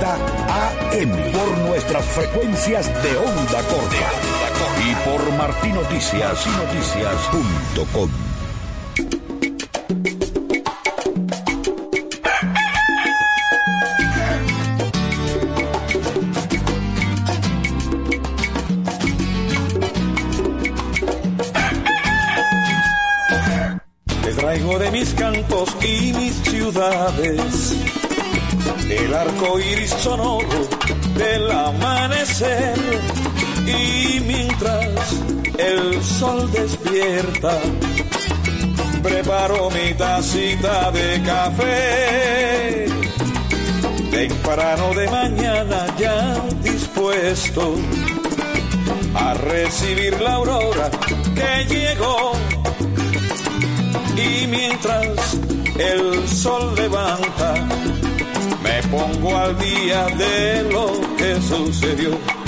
AM por nuestras frecuencias de onda corta y por martinoticias.com. Les traigo de mis campos y mis ciudades el arco iris sonoro del amanecer, y mientras el sol despierta preparo mi tacita de café temprano de mañana, ya dispuesto a recibir la aurora que llegó. Y mientras el sol levanta, me pongo al día de lo que sucedió.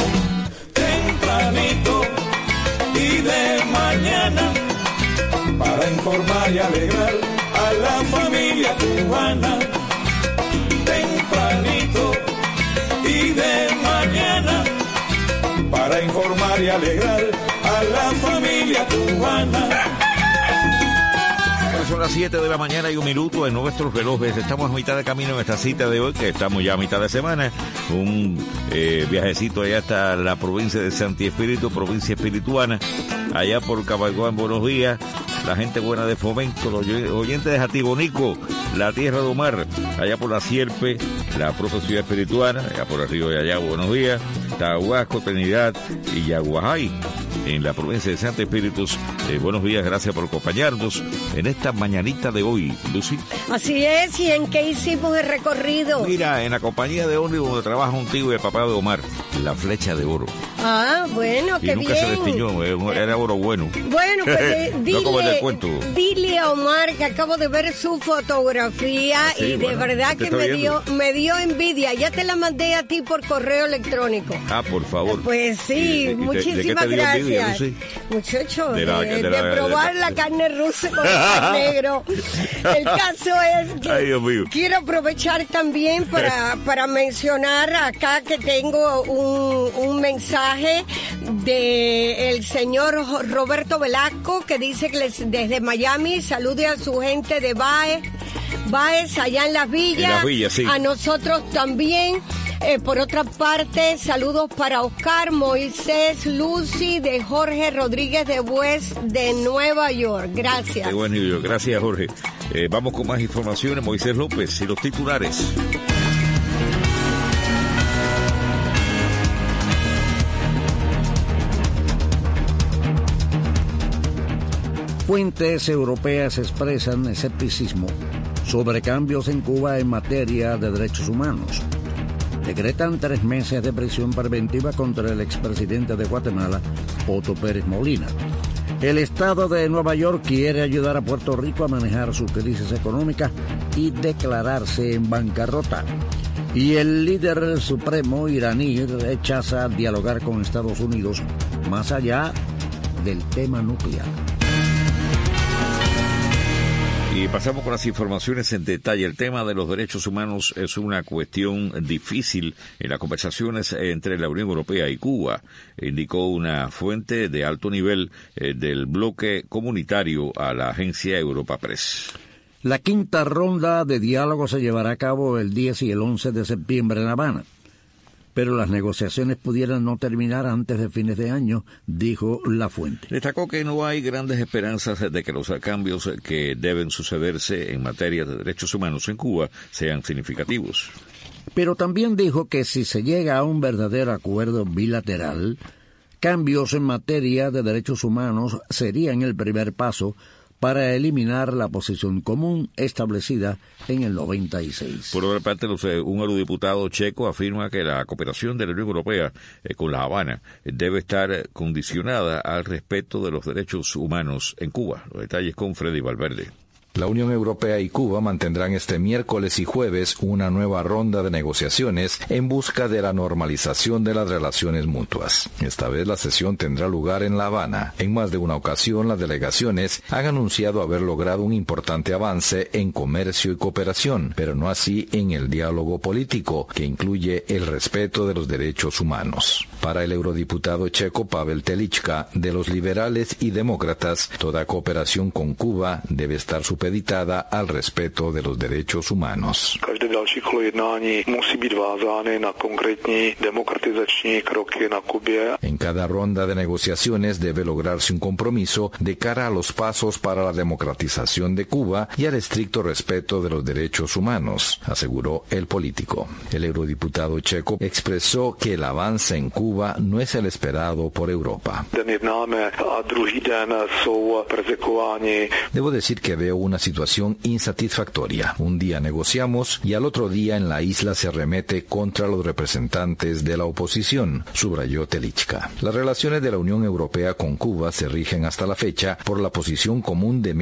Tempranito y de mañana, para informar y alegrar a la familia cubana. Tempranito y de mañana, para informar y alegrar a la familia cubana. Son las 7 de la mañana y 1 minuto en nuestros relojes. Estamos a mitad de camino en esta cita de hoy, que estamos ya a mitad de semana. Un viajecito allá hasta la provincia de Santi Espíritu, provincia espirituana, allá por Cabalguán. Buenos días, la gente buena de Fomento, los oyentes de Jatibonico, la tierra de Omar, allá por la Sierpe, la propia ciudad espirituana, allá por el río de Allá. Buenos días, Tahuasco, Trinidad y Yaguajay, en la provincia de Santi Espíritus. Buenos días, gracias por acompañarnos en esta mañanita de hoy, Lucy. Así es, ¿y en qué hicimos el recorrido? Mira, en la compañía de ómnibus donde trabaja un tío y el papá de Omar, la Flecha de Oro. Ah, bueno, qué bien. Y nunca se destiñó, era oro bueno. Bueno, pues no como el del cuento. Dile a Omar que acabo de ver su fotografía, sí, y de verdad que me dio envidia. Ya te la mandé a ti por correo electrónico. Ah, por favor. Pues sí, muchísimas gracias. Envidia, muchacho, de probar la carne rusa con el negro. El caso es que quiero aprovechar también para mencionar acá que tengo un mensaje de el señor Roberto Velasco, que dice que desde Miami salude a su gente de Baez allá en Las Villas, sí. A nosotros también. Por otra parte, saludos para Oscar, Moisés, Lucy, de Jorge Rodríguez de West de Nueva York. Gracias. Qué bueno, gracias, Jorge. Vamos con más informaciones. Moisés López y los titulares. Fuentes europeas expresan escepticismo sobre cambios en Cuba en materia de derechos humanos. Decretan 3 meses de prisión preventiva contra el expresidente de Guatemala, Otto Pérez Molina. El estado de Nueva York quiere ayudar a Puerto Rico a manejar su crisis económica y declararse en bancarrota. Y el líder supremo iraní rechaza dialogar con Estados Unidos más allá del tema nuclear. Y pasamos con las informaciones en detalle. El tema de los derechos humanos es una cuestión difícil en las conversaciones entre la Unión Europea y Cuba, indicó una fuente de alto nivel del bloque comunitario a la agencia Europa Press. La 5ª ronda de diálogo se llevará a cabo el 10 y el 11 de septiembre en La Habana, pero las negociaciones pudieran no terminar antes de fines de año, dijo la fuente. Destacó que no hay grandes esperanzas de que los cambios que deben sucederse en materia de derechos humanos en Cuba sean significativos. Pero también dijo que si se llega a un verdadero acuerdo bilateral, cambios en materia de derechos humanos serían el primer paso para eliminar la posición común establecida en el 96. Por otra parte, un eurodiputado checo afirma que la cooperación de la Unión Europea con La Habana debe estar condicionada al respeto de los derechos humanos en Cuba. Los detalles con Freddy Valverde. La Unión Europea y Cuba mantendrán este miércoles y jueves una nueva ronda de negociaciones en busca de la normalización de las relaciones mutuas. Esta vez la sesión tendrá lugar en La Habana. En más de una ocasión, las delegaciones han anunciado haber logrado un importante avance en comercio y cooperación, pero no así en el diálogo político, que incluye el respeto de los derechos humanos. Para el eurodiputado checo Pavel Telička, de los liberales y demócratas, toda cooperación con Cuba debe estar supeditada al respeto de los derechos humanos. En cada ronda de negociaciones debe lograrse un compromiso de cara a los pasos para la democratización de Cuba y al estricto respeto de los derechos humanos, aseguró el político. El eurodiputado checo expresó que el avance en Cuba no es el esperado por Europa. Debo decir que veo una situación insatisfactoria. Un día negociamos y al otro día en la isla se arremete contra los representantes de la oposición, subrayó Telička. Las relaciones de la Unión Europea con Cuba se rigen hasta la fecha por la Posición Común de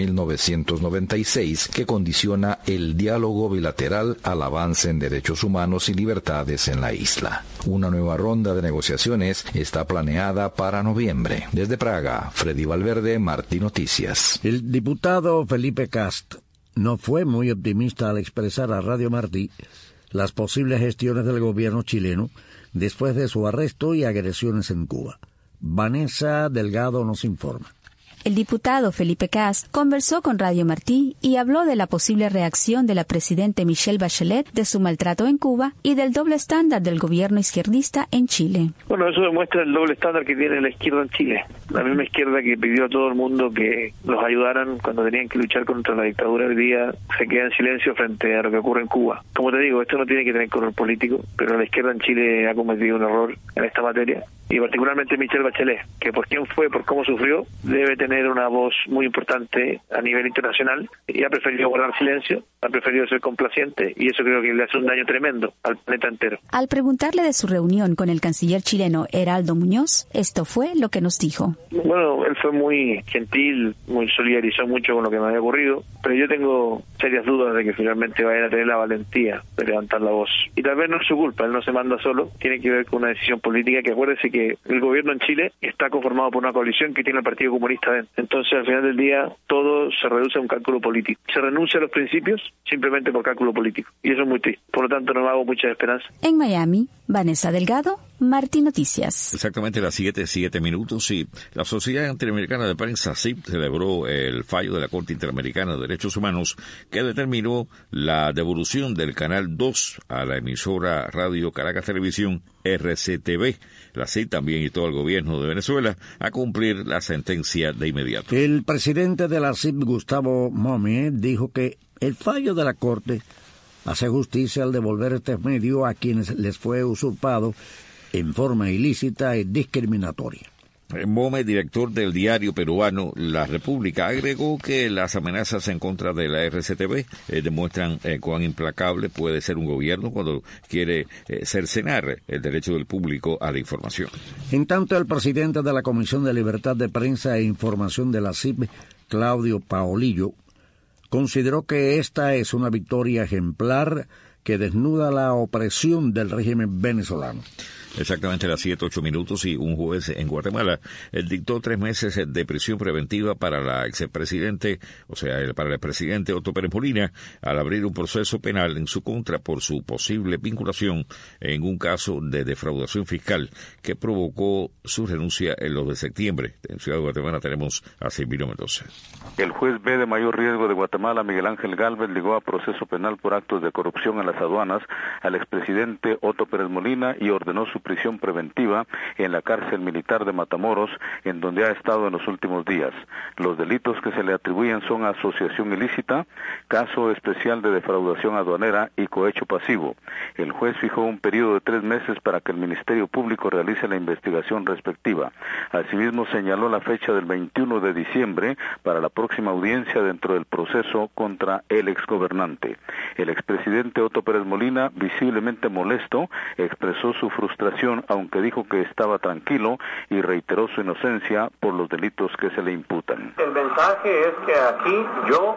1996, que condiciona el diálogo bilateral al avance en derechos humanos y libertades en la isla. Una nueva ronda de negociaciones está planeada para noviembre. Desde Praga, Freddy Valverde, Martí Noticias. El diputado Felipe Cast no fue muy optimista al expresar a Radio Martí las posibles gestiones del gobierno chileno después de su arresto y agresiones en Cuba. Vanessa Delgado nos informa. El diputado Felipe Cast conversó con Radio Martí y habló de la posible reacción de la presidenta Michelle Bachelet de su maltrato en Cuba y del doble estándar del gobierno izquierdista en Chile. Bueno, eso demuestra el doble estándar que tiene la izquierda en Chile. La misma izquierda que pidió a todo el mundo que los ayudaran cuando tenían que luchar contra la dictadura, hoy día se queda en silencio frente a lo que ocurre en Cuba. Como te digo, esto no tiene que tener color político, pero la izquierda en Chile ha cometido un error en esta materia. Y particularmente Michelle Bachelet, que por quién fue, por cómo sufrió, debe tener una voz muy importante a nivel internacional y ha preferido guardar silencio, ha preferido ser complaciente y eso creo que le hace un daño tremendo al planeta entero. Al preguntarle de su reunión con el canciller chileno Heraldo Muñoz, esto fue lo que nos dijo. Bueno, él fue muy gentil, muy solidarizó mucho con lo que me había ocurrido, pero yo tengo serias dudas de que finalmente vayan a tener la valentía de levantar la voz. Y tal vez no es su culpa, él no se manda solo, tiene que ver con una decisión política que acuérdese que el gobierno en Chile está conformado por una coalición que tiene el Partido Comunista dentro. Entonces, al final del día, todo se reduce a un cálculo político. Se renuncia a los principios simplemente por cálculo político. Y eso es muy triste. Por lo tanto, no me hago mucha esperanza. En Miami, Vanessa Delgado, Martí Noticias. Exactamente las 7:07 y la Sociedad Interamericana de Prensa, SIP, celebró el fallo de la Corte Interamericana de Derechos Humanos que determinó la devolución del Canal 2 a la emisora Radio Caracas Televisión RCTV. La CID también instó al gobierno de Venezuela a cumplir la sentencia de inmediato. El presidente de la CID, Gustavo Momé, dijo que el fallo de la Corte hace justicia al devolver este medio a quienes les fue usurpado en forma ilícita y discriminatoria. Mome, director del diario peruano La República, agregó que las amenazas en contra de la RCTV demuestran cuán implacable puede ser un gobierno cuando quiere cercenar el derecho del público a la información. En tanto, el presidente de la Comisión de Libertad de Prensa e Información de la CIP, Claudio Paolillo, consideró que esta es una victoria ejemplar que desnuda la opresión del régimen venezolano. Exactamente a las 7:08 y un juez en Guatemala dictó 3 meses de prisión preventiva para la expresidente, para el presidente Otto Pérez Molina, al abrir un proceso penal en su contra por su posible vinculación en un caso de defraudación fiscal que provocó su renuncia el 2 de septiembre. En Ciudad de Guatemala tenemos a Silvino Mendoza. El juez B de mayor riesgo de Guatemala, Miguel Ángel Gálvez, ligó a proceso penal por actos de corrupción en las aduanas al expresidente Otto Pérez Molina y ordenó su prisión preventiva en la cárcel militar de Matamoros, en donde ha estado en los últimos días. Los delitos que se le atribuyen son asociación ilícita, caso especial de defraudación aduanera y cohecho pasivo. El juez fijó un periodo de 3 meses para que el Ministerio Público realice la investigación respectiva. Asimismo, señaló la fecha del 21 de diciembre para la próxima audiencia dentro del proceso contra el exgobernante. El expresidente Otto Pérez Molina, visiblemente molesto, expresó su frustración, aunque dijo que estaba tranquilo y reiteró su inocencia por los delitos que se le imputan. El mensaje es que aquí yo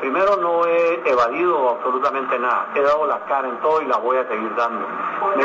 Primero, no he evadido absolutamente nada. He dado la cara en todo y la voy a seguir dando. Me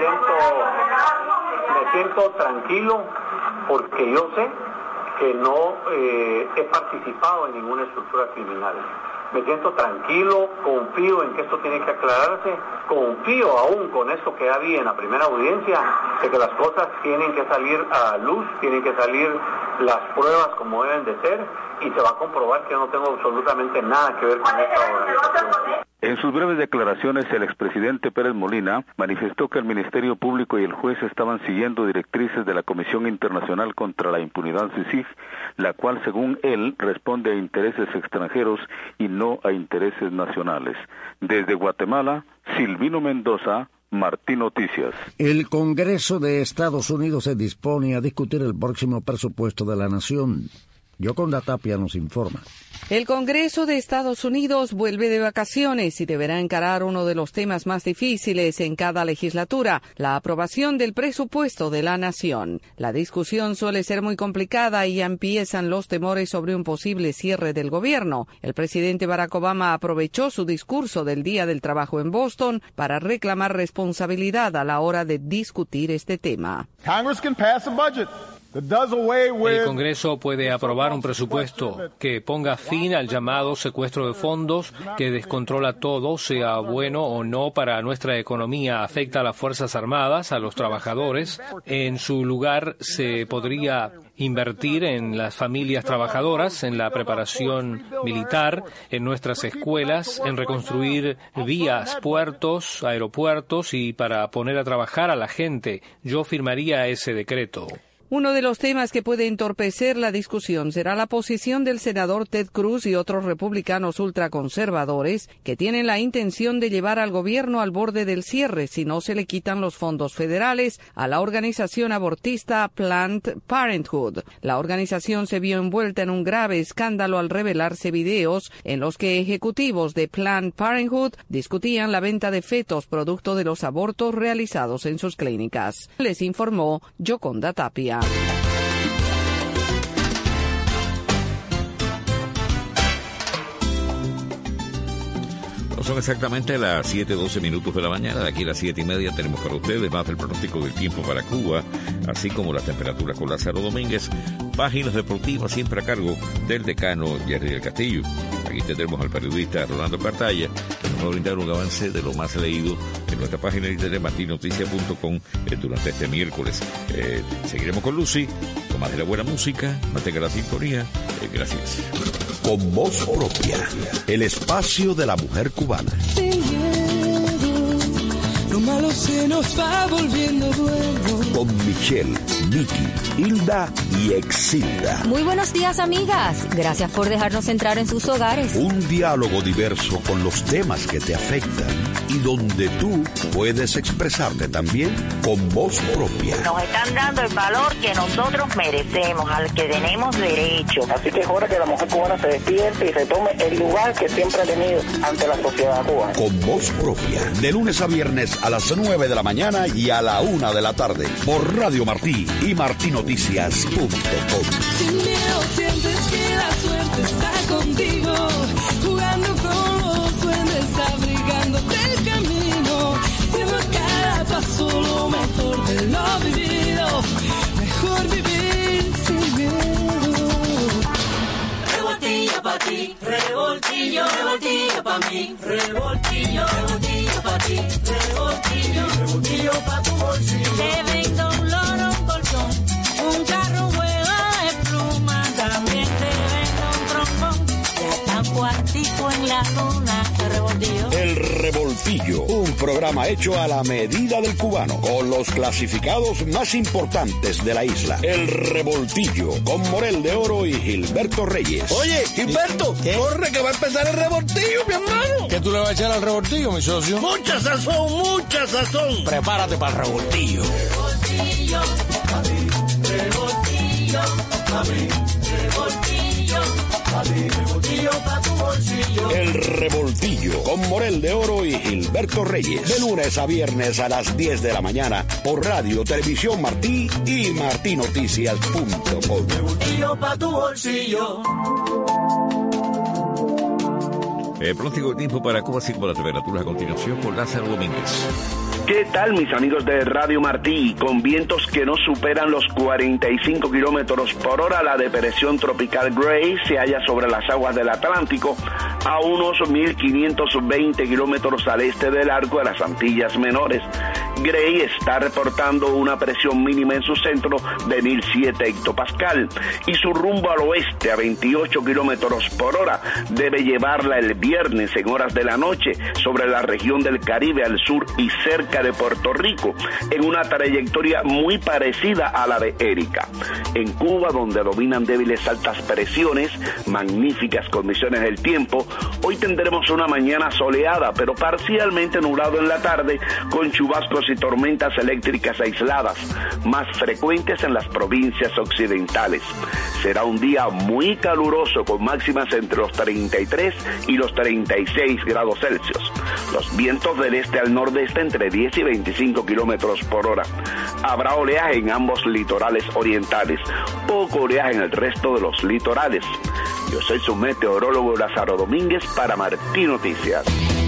siento tranquilo porque yo sé que no he participado en ninguna estructura criminal. Me siento tranquilo, confío en que esto tiene que aclararse, confío aún con esto que había en la primera audiencia, de que las cosas tienen que salir a la luz, tienen que salir las pruebas como deben de ser, y se va a comprobar que yo no tengo absolutamente nada que ver con esta organización. En sus breves declaraciones, el expresidente Pérez Molina manifestó que el Ministerio Público y el juez estaban siguiendo directrices de la Comisión Internacional contra la Impunidad CICIG, la cual, según él, responde a intereses extranjeros y no a intereses nacionales. Desde Guatemala, Silvino Mendoza, Martín Noticias. El Congreso de Estados Unidos se dispone a discutir el próximo presupuesto de la nación. Yoconda Tapia nos informa. El Congreso de Estados Unidos vuelve de vacaciones y deberá encarar uno de los temas más difíciles en cada legislatura, la aprobación del presupuesto de la nación. La discusión suele ser muy complicada y ya empiezan los temores sobre un posible cierre del gobierno. El presidente Barack Obama aprovechó su discurso del Día del Trabajo en Boston para reclamar responsabilidad a la hora de discutir este tema. Congress can pass a budget. El Congreso puede aprobar un presupuesto que ponga fin al llamado secuestro de fondos, que descontrola todo, sea bueno o no para nuestra economía, afecta a las Fuerzas Armadas, a los trabajadores. En su lugar se podría invertir en las familias trabajadoras, en la preparación militar, en nuestras escuelas, en reconstruir vías, puertos, aeropuertos y para poner a trabajar a la gente. Yo firmaría ese decreto. Uno de los temas que puede entorpecer la discusión será la posición del senador Ted Cruz y otros republicanos ultraconservadores que tienen la intención de llevar al gobierno al borde del cierre si no se le quitan los fondos federales a la organización abortista Planned Parenthood. La organización se vio envuelta en un grave escándalo al revelarse videos en los que ejecutivos de Planned Parenthood discutían la venta de fetos producto de los abortos realizados en sus clínicas. Les informó Yoconda Tapia. Son exactamente las 7:12 minutos de la mañana. De aquí a las 7:30 tenemos para ustedes más del pronóstico del tiempo para Cuba, así como las temperaturas con Lázaro Domínguez. Páginas deportivas siempre a cargo del decano Jerry del Castillo. Aquí tendremos al periodista Rolando Cartaya, que nos va a brindar un avance de lo más leído en nuestra página de internet martinoticia.com durante este miércoles. Seguiremos con Lucy, con más de la buena música. Mantenga la sintonía. Gracias. Con voz propia, el espacio de la mujer cubana. Sin miedo, lo malo se nos va volviendo bueno. Con Michelle, Vicky, Hilda y Exilda. Muy buenos días, amigas. Gracias por dejarnos entrar en sus hogares. Un diálogo diverso con los temas que te afectan y donde tú puedes expresarte también con voz propia. Nos están dando el valor que nosotros merecemos, al que tenemos derecho. Así que es hora que la mujer cubana se despierte y retome el lugar que siempre ha tenido ante la sociedad cubana. Con voz propia, de lunes a viernes a las 9 de la mañana y a la 1 de la tarde, por Radio Martí y martinoticias.com. Sin miedo sientes que la suerte está contigo, jugando con los duendes, abrigándote el camino, siendo cada paso lo mejor de lo vivido, mejor vivir sin miedo. Revoltillo pa' ti, revoltillo, revoltillo pa' mí, revoltillo, revoltillo pa' ti, revoltillo, revoltillo pa' tu bolsillo. Te vendo un loro, un colchón, un carro, un juego de pluma, también te vendo un trombón, y hasta un cuartico en la luna, el revoltillo. El Revoltillo, un programa hecho a la medida del cubano, con los clasificados más importantes de la isla. El Revoltillo, con Morel de Oro y Gilberto Reyes. Oye, Gilberto, corre que va a empezar el revoltillo, mi hermano. ¿Qué tú le vas a echar al revoltillo, mi socio? Mucha sazón, mucha sazón. Prepárate para el revoltillo. Revoltillo, a mí, revoltillo, a mí, revoltillo, a mí, revoltillo pa' tu bolsillo. El Revoltillo, con Morel de Oro y Gilberto Reyes. De lunes a viernes a las 10 de la mañana, por Radio Televisión Martí y martinoticias.com. Revoltillo pa' tu bolsillo. Pronóstico de tiempo para Cuba, así como las temperaturas a continuación con Lázaro Domínguez. ¿Qué tal, mis amigos de Radio Martí? Con vientos que no superan los 45 kilómetros por hora, la depresión tropical Gray se halla sobre las aguas del Atlántico a unos 1.520 kilómetros al este del arco de las Antillas Menores. Gray está reportando una presión mínima en su centro de 1.007 hectopascal y su rumbo al oeste a 28 kilómetros por hora debe llevarla el viernes en horas de la noche sobre la región del Caribe al sur y cerca de Puerto Rico, en una trayectoria muy parecida a la de Erika. En Cuba, donde dominan débiles altas presiones, magníficas condiciones del tiempo, hoy tendremos una mañana soleada, pero parcialmente nublado en la tarde, con chubascos y tormentas eléctricas aisladas, más frecuentes en las provincias occidentales. Será un día muy caluroso, con máximas entre los 33 y los 36 grados Celsius. Los vientos del este al nordeste entre 10 y 25 kilómetros por hora. Habrá oleaje en ambos litorales orientales, poco oleaje en el resto de los litorales. Yo soy su meteorólogo Lázaro Domínguez para Martí Noticias.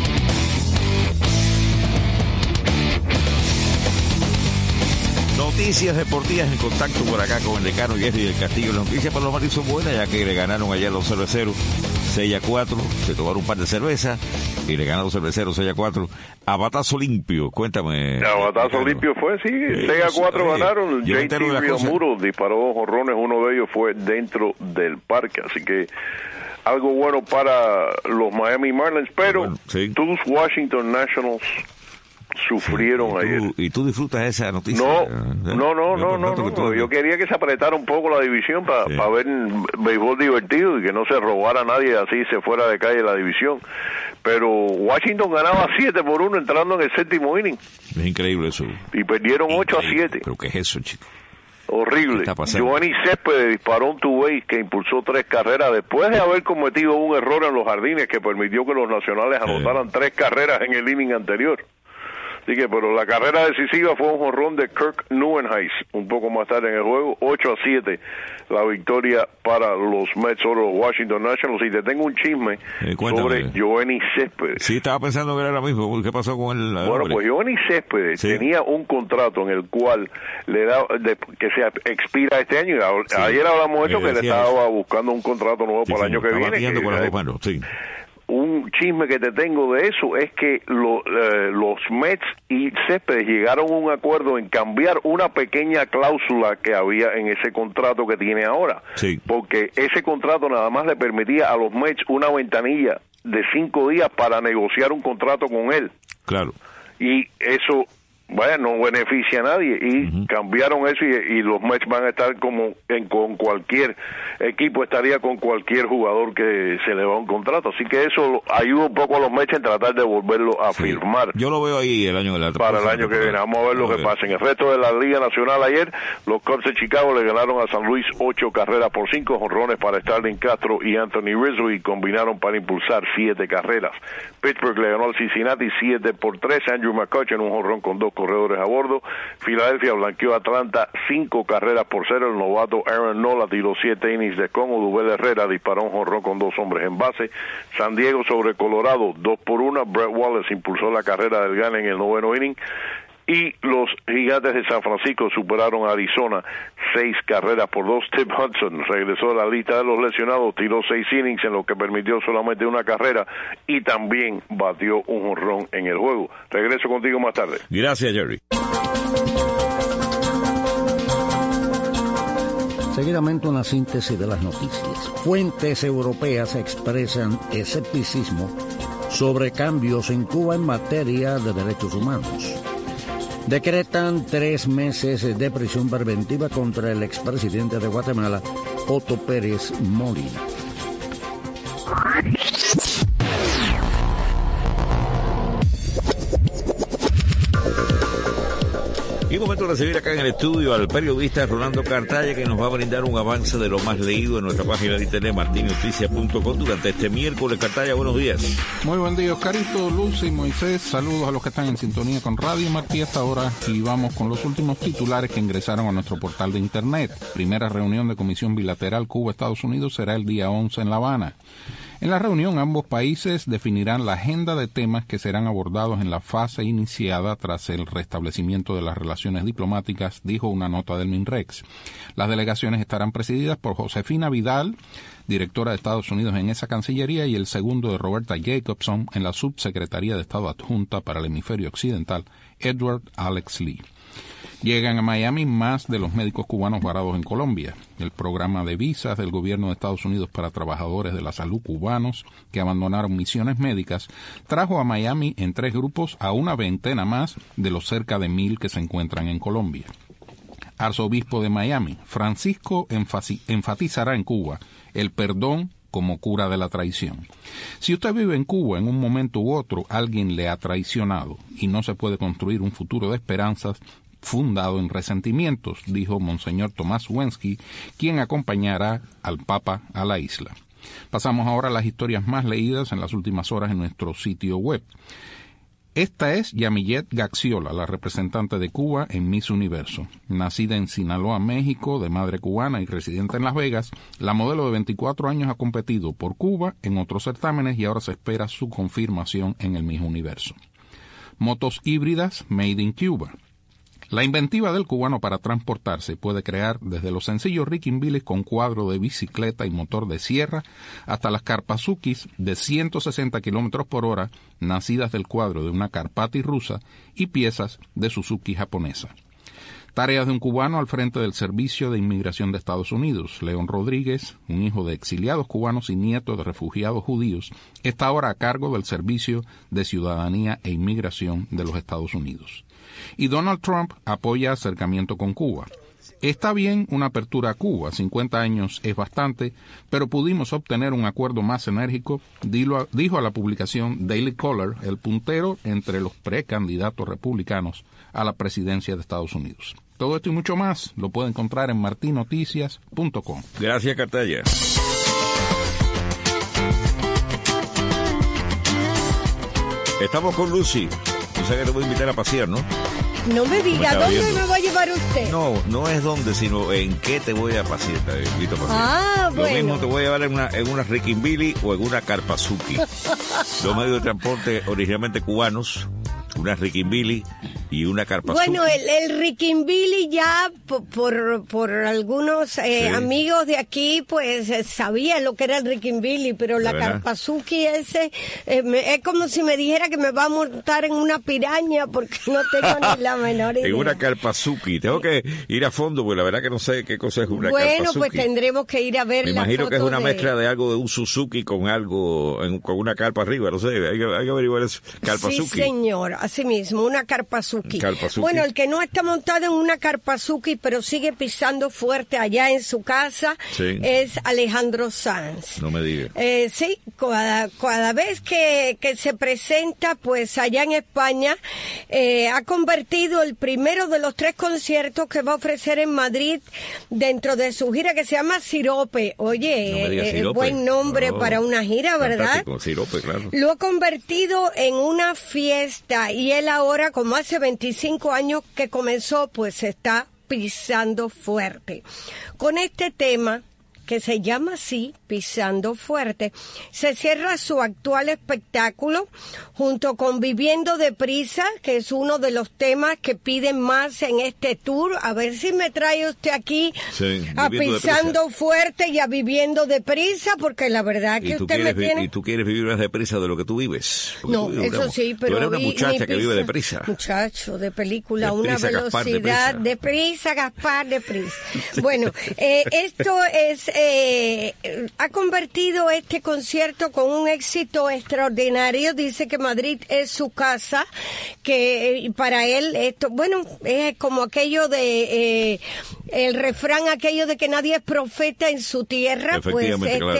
Noticias deportivas en contacto por acá con el decano Jerry del Castillo. Las noticias para los Maris son buenas, ya que le ganaron ayer los cerveceros 6-4, se tomaron un par de cervezas y le ganaron los cerveceros 6-4 a batazo limpio. Cuéntame. A batazo limpio fue, sí, 6-4 ganaron. JT Realmuto disparó 2 jonrones, uno de ellos fue dentro del parque, así que algo bueno para los Miami Marlins, pero bueno, sí, tus Washington Nationals sufrieron ayer. ¿Y tú disfrutas esa noticia? No. Yo quería que se apretara un poco la división para ver béisbol divertido y que no se robara a nadie, así se fuera de calle la división. Pero Washington ganaba 7-1 entrando en el séptimo inning. Es increíble eso. Y perdieron 8-7. ¿Pero qué es eso, chico? Horrible. Giovanni Céspedes disparó un two-way que impulsó 3 carreras después de haber cometido un error en los jardines que permitió que los nacionales anotaran 3 carreras en el inning anterior. Así que, pero la carrera decisiva fue un jonrón de Kirk Neuenhuis un poco más tarde en el juego, 8-7 la victoria para los Mets sobre los Washington Nationals. Y te tengo un chisme sobre Giovanni Céspedes. Sí, estaba pensando que era lo mismo. ¿Qué pasó con él? Bueno, pues Giovanni Céspedes tenía un contrato en el cual le da que se expira este año. Y ayer hablamos de eso, que le estaba buscando un contrato nuevo para el año que viene. Un chisme que te tengo de eso es que los Mets y Céspedes llegaron a un acuerdo en cambiar una pequeña cláusula que había en ese contrato que tiene ahora. Sí. Porque ese contrato nada más le permitía a los Mets una ventanilla de 5 días para negociar un contrato con él. Claro. Y eso, no beneficia a nadie, y cambiaron eso, y los Mets van a estar con cualquier equipo, estaría con cualquier jugador que se le va un contrato, así que eso ayuda un poco a los Mets en tratar de volverlo a firmar. Yo lo veo ahí para el año que viene. Vamos a ver lo que pasa. En el resto de la Liga Nacional ayer, los Cubs de Chicago le ganaron a San Luis 8-5, jonrones para Starling Castro y Anthony Rizzo, y combinaron para impulsar 7 carreras. Pittsburgh le ganó al Cincinnati 7-3, Andrew McCutchen un jonrón con 2 corredores a bordo. Filadelfia blanqueó a Atlanta 5-0. El novato Aaron Nola tiró 7 innings de con. Odubel Herrera disparó un jonrón con 2 hombres en base. San Diego sobre Colorado 2-1. Brett Wallace impulsó la carrera del gane en el 9º inning. Y los Gigantes de San Francisco superaron a Arizona 6-2. Tip Hudson regresó a la lista de los lesionados, tiró 6 innings en lo que permitió solamente una carrera y también batió un jonrón en el juego. Regreso contigo más tarde. Gracias, Jerry. Seguidamente una síntesis de las noticias. Fuentes europeas expresan escepticismo sobre cambios en Cuba en materia de derechos humanos. Decretan 3 meses de prisión preventiva contra el expresidente de Guatemala, Otto Pérez Molina. Y momento de recibir acá en el estudio al periodista Rolando Cartaya, que nos va a brindar un avance de lo más leído en nuestra página de internet martinoticias.com durante este miércoles. Cartaya, buenos días. Muy buen día, Oscarito, Luz y Moisés. Saludos a los que están en sintonía con Radio Martí hasta ahora, y vamos con los últimos titulares que ingresaron a nuestro portal de internet. Primera reunión de comisión bilateral Cuba-Estados Unidos será el día 11 en La Habana. En la reunión, ambos países definirán la agenda de temas que serán abordados en la fase iniciada tras el restablecimiento de las relaciones diplomáticas, dijo una nota del MINREX. Las delegaciones estarán presididas por Josefina Vidal, directora de Estados Unidos en esa Cancillería, y el segundo de Roberta Jacobson en la Subsecretaría de Estado Adjunta para el Hemisferio Occidental, Edward Alex Lee. Llegan a Miami más de los médicos cubanos varados en Colombia. El programa de visas del gobierno de Estados Unidos para trabajadores de la salud cubanos que abandonaron misiones médicas trajo a Miami en 3 grupos a una veintena más de los cerca de 1,000 que se encuentran en Colombia. Arzobispo de Miami, Francisco enfatizará en Cuba el perdón como cura de la traición. Si usted vive en Cuba, en un momento u otro, alguien le ha traicionado y no se puede construir un futuro de esperanzas fundado en resentimientos, dijo Monseñor Tomás Wensky, quien acompañará al Papa a la isla. Pasamos ahora a las historias más leídas en las últimas horas en nuestro sitio web. Esta es Yamillet Gaxiola, la representante de Cuba en Miss Universo. Nacida en Sinaloa, México, de madre cubana y residente en Las Vegas, la modelo de 24 años ha competido por Cuba en otros certámenes y ahora se espera su confirmación en el Miss Universo. Motos híbridas made in Cuba. La inventiva del cubano para transportarse puede crear desde los sencillos rickinbillies con cuadro de bicicleta y motor de sierra hasta las Karpazukis de 160 km por hora, nacidas del cuadro de una Karpati rusa y piezas de Suzuki japonesa. Tareas de un cubano al frente del Servicio de Inmigración de Estados Unidos. León Rodríguez, un hijo de exiliados cubanos y nieto de refugiados judíos, está ahora a cargo del Servicio de Ciudadanía e Inmigración de los Estados Unidos. Y Donald Trump apoya acercamiento con Cuba. Está bien una apertura a Cuba, 50 años es bastante, pero pudimos obtener un acuerdo más enérgico, dijo a la publicación Daily Caller, el puntero entre los precandidatos republicanos a la presidencia de Estados Unidos. Todo esto y mucho más lo puede encontrar en martinoticias.com. Gracias, Cartaya. Estamos con Lucy. Tú sabes que te voy a invitar a pasear, ¿no? No me diga, ¿dónde me va a llevar usted? No es dónde, sino en qué te voy a pasear. Te invito a pasear. Ah, bueno. Lo mismo te voy a llevar en una Rickinbilly o en una Karpazuki. Dos medios de transporte originalmente cubanos, una Rickinbilly y una Karpazuki. Bueno, el Rickinbilly ya por algunos amigos de aquí, pues sabía lo que era el Rickinbilly, pero la Karpazuki es como si me dijera que me va a montar en una piraña porque no tengo ni la menor idea. En una Karpazuki. Tengo que ir a fondo porque la verdad que no sé qué cosa es una Karpazuki. Bueno, pues tendremos que ir a ver la foto. Me imagino que es una mezcla de algo de un Suzuki con algo, con una carpa arriba, no sé, hay que averiguar eso. Karpazuki. Sí, señor, así mismo, una Karpazuki. Bueno, el que no está montado en una Karpazuki, pero sigue pisando fuerte allá en su casa, es Alejandro Sanz. No me diga. Sí, cada vez que se presenta, pues allá en España, ha convertido el primero de los 3 conciertos que va a ofrecer en Madrid dentro de su gira que se llama Sirope. Oye, Sirope. Buen nombre para una gira, ¿verdad? Sirope, claro. Lo ha convertido en una fiesta y él ahora, como hace 25 años que comenzó, pues está pisando fuerte. Con este tema, que se llama así, Pisando Fuerte, se cierra su actual espectáculo junto con Viviendo Deprisa, que es uno de los temas que piden más en este tour. A ver si me trae usted aquí a Pisando Fuerte y a Viviendo Deprisa, porque la verdad que usted me tiene... ¿Y tú quieres vivir más deprisa de lo que tú vives? No, eso sí, pero... Tú eres una muchacha que vive deprisa. Muchacho, de película, una velocidad. Deprisa, Gaspar, deprisa. Bueno, esto es... ha convertido este concierto con un éxito extraordinario. Dice que Madrid es su casa, que para él esto, bueno, es como aquello de el refrán aquello de que nadie es profeta en su tierra, pues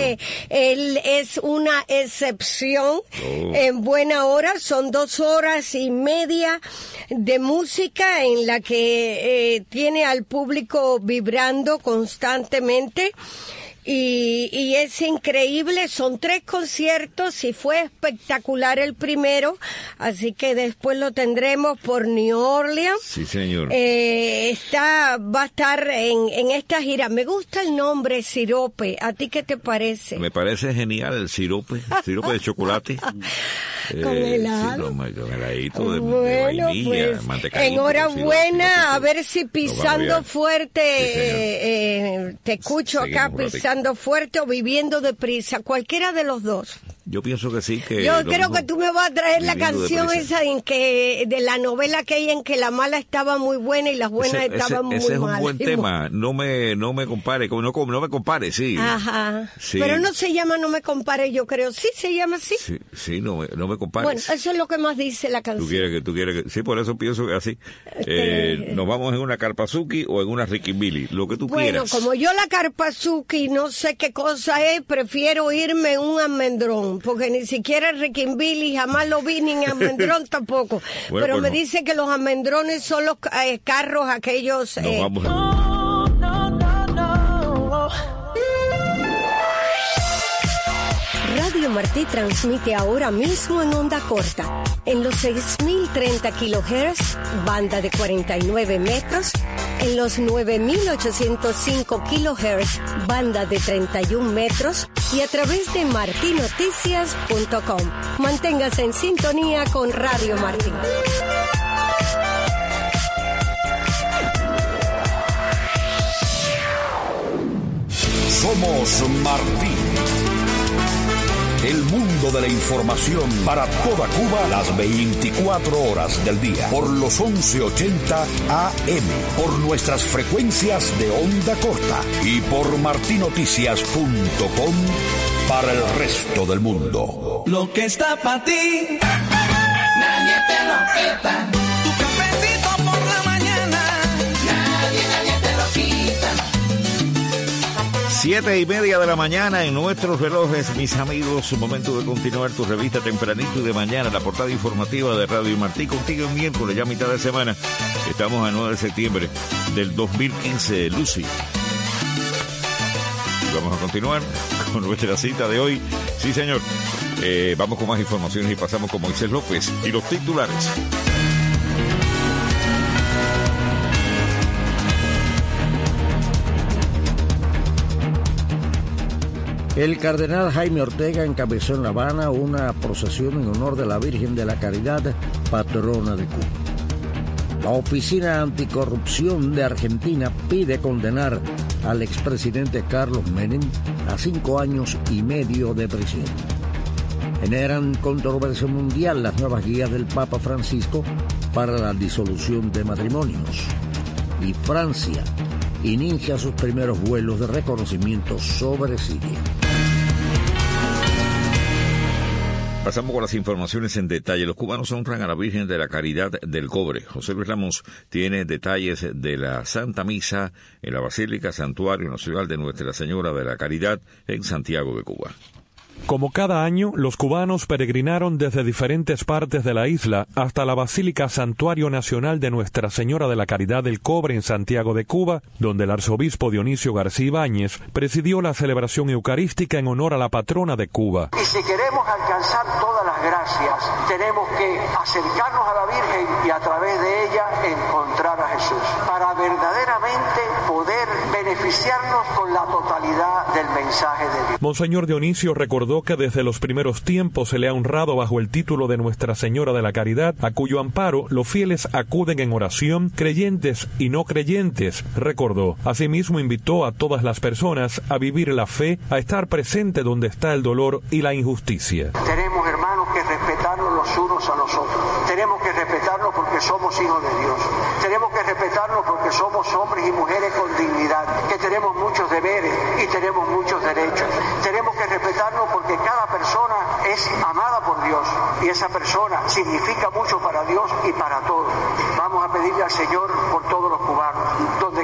él es una excepción. En buena hora, son 2 horas y media de música en la que tiene al público vibrando constantemente. Y es increíble, son 3 conciertos y fue espectacular el primero, así que después lo tendremos por New Orleans. Sí, señor. Va a estar en esta gira. Me gusta el nombre, Sirope. ¿A ti qué te parece? Me parece genial el sirope de chocolate. Con helado. Con heladito de vainilla, pues, mantecadito. Enhorabuena, a ver si pisando fuerte, te escucho acá pisando fuerte o viviendo deprisa, cualquiera de los dos. Yo pienso que sí, que... Yo creo que tú me vas a traer la canción esa de la novela que hay en que la mala estaba muy buena y las buenas estaban muy malas. Ese es un buen tema, no me compare, no me compare, sí. Ajá, sí. Pero no se llama No me compare, yo creo, sí se llama así. Sí, no me compare. Bueno, eso es lo que más dice la canción. Tú quieres que, sí, por eso pienso que así. Nos vamos en una Carpazuki o en una Rickinbilly, lo que tú quieras. Bueno, como yo la Carpazuki no sé qué cosa es, prefiero irme en un almendrón. Porque ni siquiera el Rickinbilly jamás lo vi, ni en almendrón tampoco. Bueno, pero me dice que los almendrones son los carros aquellos... Vamos. Radio Martí transmite ahora mismo en onda corta, en los 6.030 kHz, banda de 49 metros, en los 9.805 kHz, banda de 31 metros, y a través de martinoticias.com. Manténgase en sintonía con Radio Martí. Somos Martí. El mundo de la información para toda Cuba las 24 horas del día. Por los 1180 AM. Por nuestras frecuencias de onda corta. Y por martinoticias.com para el resto del mundo. Lo que está para ti, nadie te lo quita. Tu cafecito por la mañana, nadie te lo quita. 7:30 de la mañana en nuestros relojes, mis amigos. Momento de continuar tu revista tempranito y de mañana, la portada informativa de Radio Martí. Contigo en miércoles, ya mitad de semana. Estamos a 9 de septiembre del 2015, Lucy. Vamos a continuar con nuestra cita de hoy. Sí, señor. Vamos con más informaciones y pasamos con Moisés López y los titulares. El cardenal Jaime Ortega encabezó en La Habana una procesión en honor de la Virgen de la Caridad, patrona de Cuba. La Oficina Anticorrupción de Argentina pide condenar al expresidente Carlos Menem a 5 años y medio de prisión. Generan controversia mundial las nuevas guías del Papa Francisco para la disolución de matrimonios. Y Francia inicia sus primeros vuelos de reconocimiento sobre Siria. Pasamos con las informaciones en detalle. Los cubanos honran a la Virgen de la Caridad del Cobre. José Luis Ramos tiene detalles de la Santa Misa en la Basílica Santuario Nacional de Nuestra Señora de la Caridad en Santiago de Cuba. Como cada año, los cubanos peregrinaron desde diferentes partes de la isla hasta la Basílica Santuario Nacional de Nuestra Señora de la Caridad del Cobre en Santiago de Cuba, donde el arzobispo Dionisio García Ibáñez presidió la celebración eucarística en honor a la patrona de Cuba. Y si queremos alcanzar todas las gracias, tenemos que acercarnos a la Virgen y a través de ella encontrar a Jesús, para verdaderamente poder beneficiarnos con la totalidad del mensaje de Dios. Monseñor Dionisio recordó que desde los primeros tiempos se le ha honrado bajo el título de Nuestra Señora de la Caridad, a cuyo amparo los fieles acuden en oración, creyentes y no creyentes, recordó. Asimismo invitó a todas las personas a vivir la fe, a estar presente donde está el dolor y la injusticia. Tenemos, hermanos, que respetarnos los unos a los otros. Tenemos que respetarnos porque somos hijos de Dios. Tenemos que respetarnos porque somos hombres y mujeres con dignidad, que tenemos muchos deberes y tenemos muchos derechos. Tenemos que respetarnos porque cada persona es amada por Dios y esa persona significa mucho para Dios y para todos. Vamos a pedirle al Señor por todos los cubanos, donde quiera que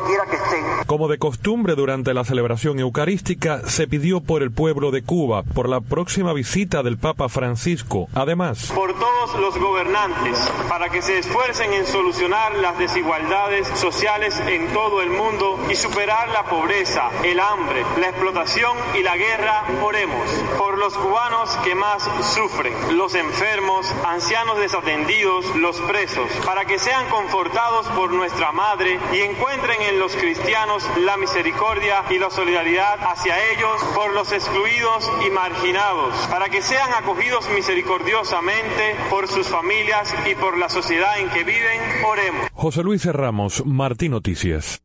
estén. Como de costumbre, durante la celebración eucarística se pidió por el pueblo de Cuba, por la próxima visita del Papa Francisco. Además, por todos los gobernantes, para que se esfuercen en solucionar las desigualdades sociales en todo el mundo y superar la pobreza, el hambre, la explotación y la guerra. Oremos por los cubanos que más sufren, los enfermos, ancianos desatendidos, los presos, para que sean confortados por nuestra Madre y encuentren en los cristianos la misericordia y la solidaridad hacia ellos, por los excluidos y marginados, para que sean acogidos misericordiosamente por sus familias y por la sociedad en que viven. Oremos. José Luis Ramos, Martí Noticias.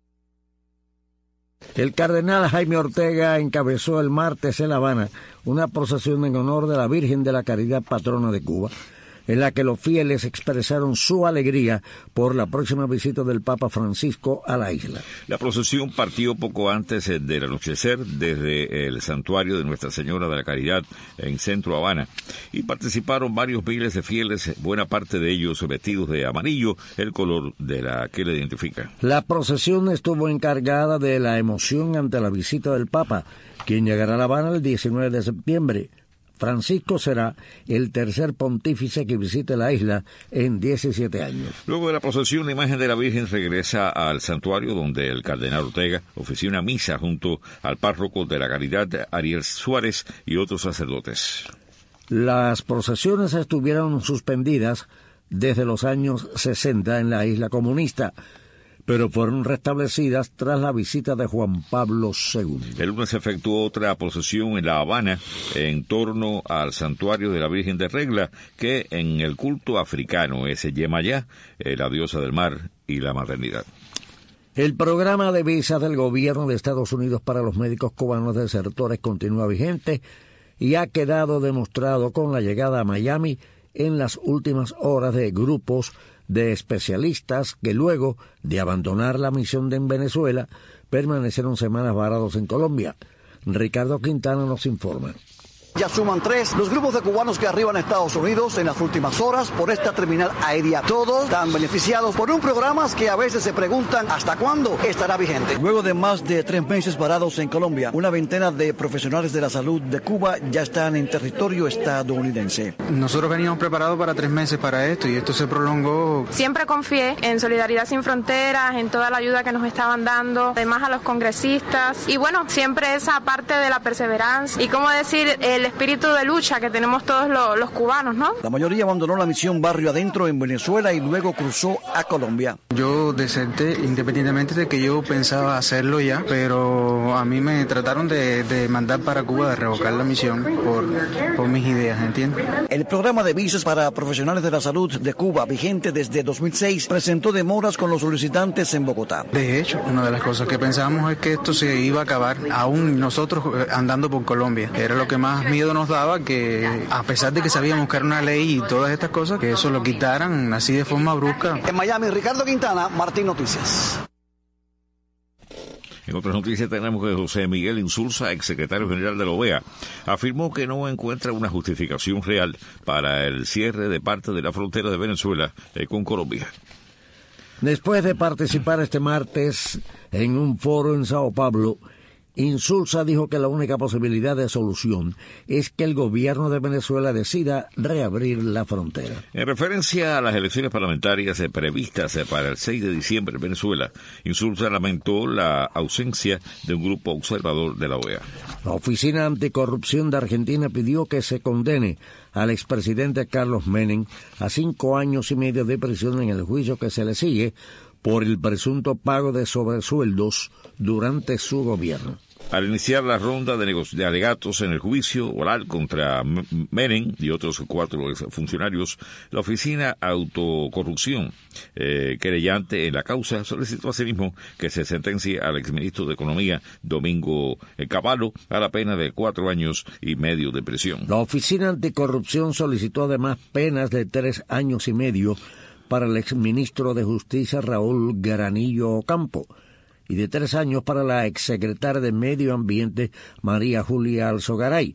El cardenal Jaime Ortega encabezó el martes en La Habana una procesión en honor de la Virgen de la Caridad, patrona de Cuba, en la que los fieles expresaron su alegría por la próxima visita del Papa Francisco a la isla. La procesión partió poco antes del anochecer desde el santuario de Nuestra Señora de la Caridad en Centro Habana y participaron varios miles de fieles, buena parte de ellos vestidos de amarillo, el color de la que le identifica. La procesión estuvo encargada de la emoción ante la visita del Papa, quien llegará a La Habana el 19 de septiembre. Francisco será el tercer pontífice que visite la isla en 17 años. Luego de la procesión, la imagen de la Virgen regresa al santuario donde el cardenal Ortega ofició una misa junto al párroco de la Caridad, Ariel Suárez, y otros sacerdotes. Las procesiones estuvieron suspendidas desde los años 60 en la isla comunista, pero fueron restablecidas tras la visita de Juan Pablo II. El lunes se efectuó otra procesión en La Habana en torno al santuario de la Virgen de Regla, que en el culto africano es Yemayá, la diosa del mar y la maternidad. El programa de visas del gobierno de Estados Unidos para los médicos cubanos desertores continúa vigente y ha quedado demostrado con la llegada a Miami en las últimas horas de grupos de especialistas que luego de abandonar la misión en Venezuela permanecieron semanas varados en Colombia. Ricardo Quintana nos informa. Ya suman 3 los grupos de cubanos que arriban a Estados Unidos en las últimas horas por esta terminal aérea. Todos están beneficiados por un programa que a veces se preguntan hasta cuándo estará vigente. Luego de más de 3 meses parados en Colombia, una veintena de profesionales de la salud de Cuba ya están en territorio estadounidense. Nosotros veníamos preparados para 3 meses para esto y esto se prolongó. Siempre confié en Solidaridad Sin Fronteras, en toda la ayuda que nos estaban dando, además a los congresistas y bueno, siempre esa parte de la perseverancia y como decir, el espíritu de lucha que tenemos todos los cubanos, ¿no? La mayoría abandonó la misión barrio adentro en Venezuela y luego cruzó a Colombia. Yo deserté independientemente de que yo pensaba hacerlo ya, pero a mí me trataron de mandar para Cuba, de revocar la misión por mis ideas, ¿entiendes? El programa de visas para profesionales de la salud de Cuba, vigente desde 2006, presentó demoras con los solicitantes en Bogotá. De hecho, una de las cosas que pensábamos es que esto se iba a acabar, aún nosotros andando por Colombia. Era lo que más miedo nos daba, que a pesar de que sabíamos que era una ley y todas estas cosas, que eso lo quitaran así de forma brusca. En Miami, Ricardo Quintana, Martín Noticias. En otras noticias tenemos que José Miguel Insulza, exsecretario general de la OEA, afirmó que no encuentra una justificación real para el cierre de parte de la frontera de Venezuela con Colombia. Después de participar este martes en un foro en Sao Paulo, Insulza dijo que la única posibilidad de solución es que el gobierno de Venezuela decida reabrir la frontera. En referencia a las elecciones parlamentarias previstas para el 6 de diciembre en Venezuela, Insulza lamentó la ausencia de un grupo observador de la OEA. La Oficina Anticorrupción de Argentina pidió que se condene al expresidente Carlos Menem a 5 años y medio de prisión en el juicio que se le sigue por el presunto pago de sobresueldos durante su gobierno. Al iniciar la ronda de alegatos en el juicio oral contra Menem y otros 4 funcionarios, la Oficina Autocorrupción, querellante en la causa, solicitó asimismo que se sentencie al exministro de Economía, Domingo Cavallo, a la pena de 4 años y medio de prisión. La Oficina Anticorrupción solicitó además penas de 3 años y medio para el exministro de Justicia, Raúl Granillo Ocampo, y de 3 años para la exsecretaria de Medio Ambiente, María Julia Alzogaray,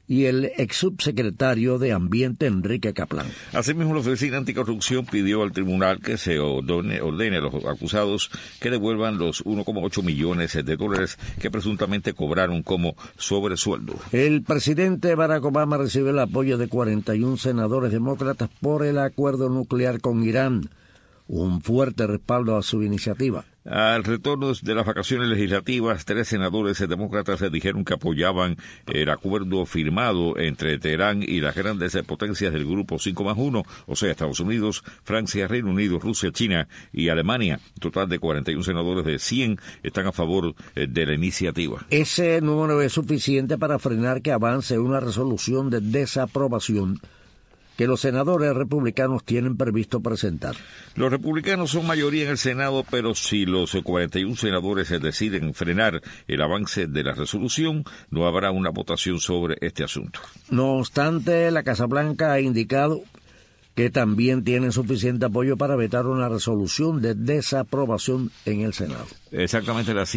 y el ex subsecretario de Ambiente Enrique Caplán. Asimismo, la Oficina Anticorrupción pidió al tribunal que se ordene a los acusados que devuelvan los 1,8 millones de dólares que presuntamente cobraron como sobresueldo. El presidente Barack Obama recibió el apoyo de 41 senadores demócratas por el acuerdo nuclear con Irán, un fuerte respaldo a su iniciativa. Al retorno de las vacaciones legislativas, 3 senadores demócratas dijeron que apoyaban el acuerdo firmado entre Teherán y las grandes potencias del Grupo 5+1, o sea, Estados Unidos, Francia, Reino Unido, Rusia, China y Alemania. Un total de 41 senadores de 100 están a favor de la iniciativa. Ese número es suficiente para frenar que avance una resolución de desaprobación que los senadores republicanos tienen previsto presentar. Los republicanos son mayoría en el Senado, pero si los 41 senadores deciden frenar el avance de la resolución, no habrá una votación sobre este asunto. No obstante, la Casa Blanca ha indicado que también tienen suficiente apoyo para vetar una resolución de desaprobación en el Senado. Exactamente a las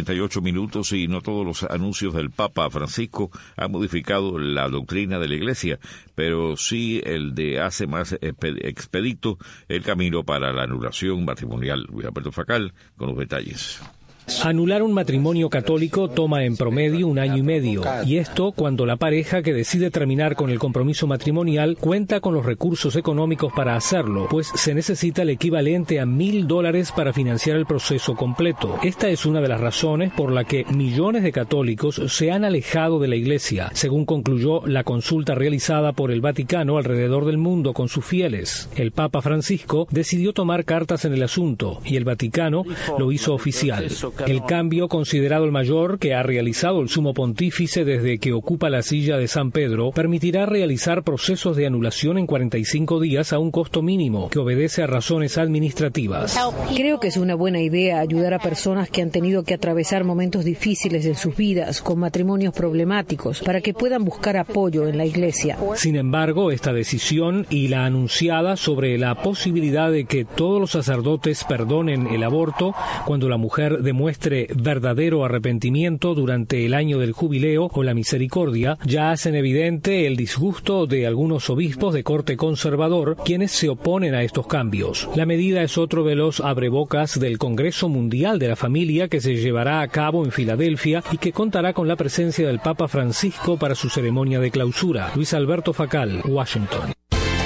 7:38 y no todos los anuncios del Papa Francisco han modificado la doctrina de la Iglesia, pero sí el de hace más expedito el camino para la anulación matrimonial. Luis Alberto Facal con los detalles. Anular un matrimonio católico toma en promedio 1 año y medio, y esto cuando la pareja que decide terminar con el compromiso matrimonial cuenta con los recursos económicos para hacerlo, pues se necesita el equivalente a $1,000 para financiar el proceso completo. Esta es una de las razones por la que millones de católicos se han alejado de la Iglesia, según concluyó la consulta realizada por el Vaticano alrededor del mundo con sus fieles. El Papa Francisco decidió tomar cartas en el asunto, y el Vaticano lo hizo oficial. El cambio, considerado el mayor que ha realizado el sumo pontífice desde que ocupa la silla de San Pedro, permitirá realizar procesos de anulación en 45 días a un costo mínimo, que obedece a razones administrativas. Creo que es una buena idea ayudar a personas que han tenido que atravesar momentos difíciles en sus vidas, con matrimonios problemáticos, para que puedan buscar apoyo en la Iglesia. Sin embargo, esta decisión y la anunciada sobre la posibilidad de que todos los sacerdotes perdonen el aborto cuando la mujer demuestre verdadero arrepentimiento durante el año del jubileo o la misericordia, ya hacen evidente el disgusto de algunos obispos de corte conservador, quienes se oponen a estos cambios. La medida es otro de los abrebocas del Congreso Mundial de la Familia que se llevará a cabo en Filadelfia y que contará con la presencia del Papa Francisco para su ceremonia de clausura. Luis Alberto Facal, Washington.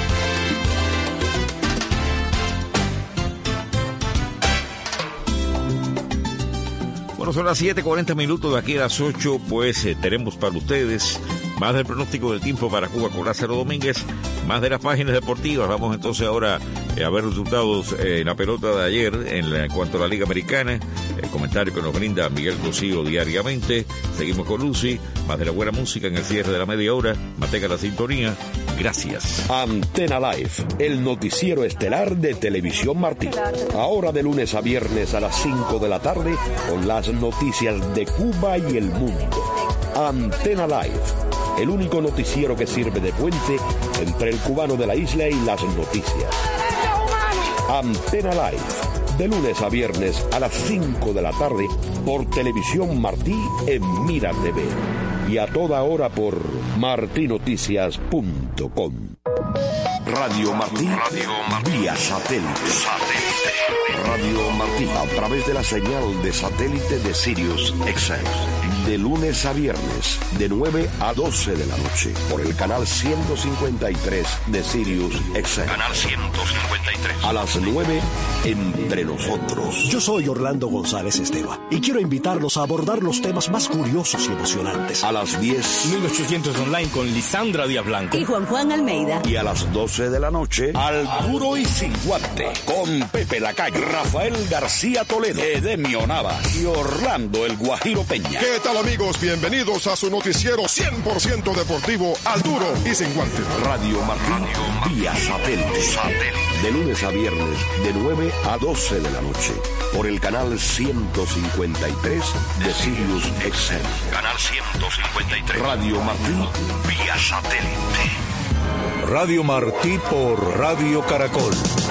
Son las 7:40, de aquí a las 8, pues tenemos para ustedes más del pronóstico del tiempo para Cuba con Lázaro Domínguez, más de las páginas deportivas. Vamos entonces ahora a ver resultados en la pelota de ayer en cuanto a la Liga Americana, el comentario que nos brinda Miguel Cosío diariamente. Seguimos con Lucy, más de la buena música en el cierre de la media hora. Mantenga la sintonía. Gracias. Antena Live, el noticiero estelar de Televisión Martí. Ahora de lunes a viernes a las 5 de la tarde con las noticias de Cuba y el mundo. Antena Live, el único noticiero que sirve de puente entre el cubano de la isla y las noticias. Antena Live, de lunes a viernes a las 5 de la tarde por Televisión Martí en Mira TV. Y a toda hora por martinoticias.com. Radio Martí, vía satélite. Radio Martí, a través de la señal de satélite de Sirius XM. De lunes a viernes, de 9 a 12 de la noche, por el canal 153 de Sirius XM. Canal 153. A las 9, Entre Nosotros. Yo soy Orlando González Esteva y quiero invitarlos a abordar los temas más curiosos y emocionantes. A las 10, 1800 online con Lisandra Díaz Blanco y Juan Almeida. Y a las 12 de la noche, Al Duro y Sin Guante, con Pepe Lacalle, Rafael García Toledo, Edemio Navas y Orlando El Guajiro Peña. ¿Qué tal, amigos? Bienvenidos a su noticiero 100% deportivo, Al Duro y Sin Guante. Radio Martín, vía satélite. De lunes a viernes, de 9 a 12 de la noche, por el canal 153 de Sirius XM. Canal 153. Radio Martín, vía satélite. Radio Martí por Radio Caracol,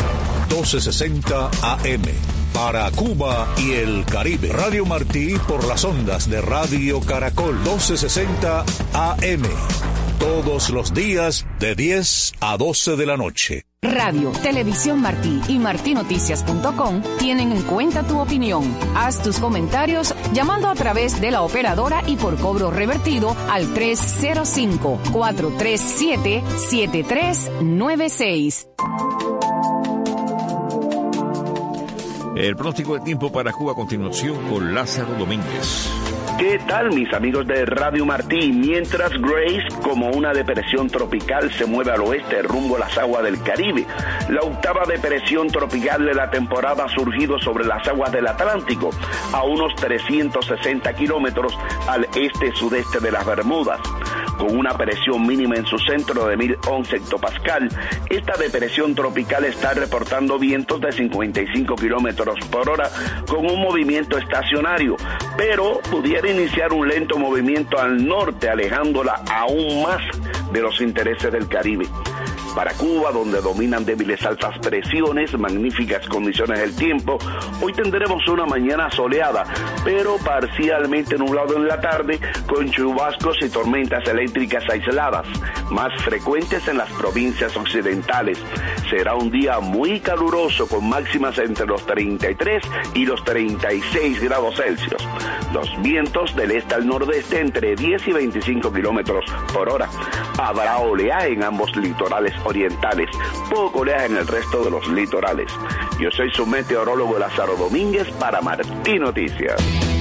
1260 AM. Para Cuba y el Caribe. Radio Martí por las ondas de Radio Caracol, 1260 AM. Todos los días de 10 a 12 de la noche. Radio, Televisión Martí y martinoticias.com tienen en cuenta tu opinión. Haz tus comentarios llamando a través de la operadora y por cobro revertido al 305-437-7396. El pronóstico de tiempo para Cuba a continuación con Lázaro Domínguez. ¿Qué tal, mis amigos de Radio Martí? Mientras Grace, como una depresión tropical, se mueve al oeste rumbo a las aguas del Caribe, la octava depresión tropical de la temporada ha surgido sobre las aguas del Atlántico, a unos 360 kilómetros al este-sudeste de las Bermudas. Con una presión mínima en su centro de 1011 hectopascal, esta depresión tropical está reportando vientos de 55 kilómetros por hora con un movimiento estacionario, pero pudiera iniciar un lento movimiento al norte, alejándola aún más de los intereses del Caribe. Para Cuba, donde dominan débiles altas presiones, magníficas condiciones del tiempo, hoy tendremos una mañana soleada, pero parcialmente nublado en la tarde, con chubascos y tormentas eléctricas aisladas, más frecuentes en las provincias occidentales. Será un día muy caluroso, con máximas entre los 33 y los 36 grados Celsius. Los vientos del este al nordeste entre 10 y 25 kilómetros por hora. Habrá oleaje en ambos litorales orientales, poco oleaje en el resto de los litorales. Yo soy su meteorólogo Lázaro Domínguez para Martí Noticias.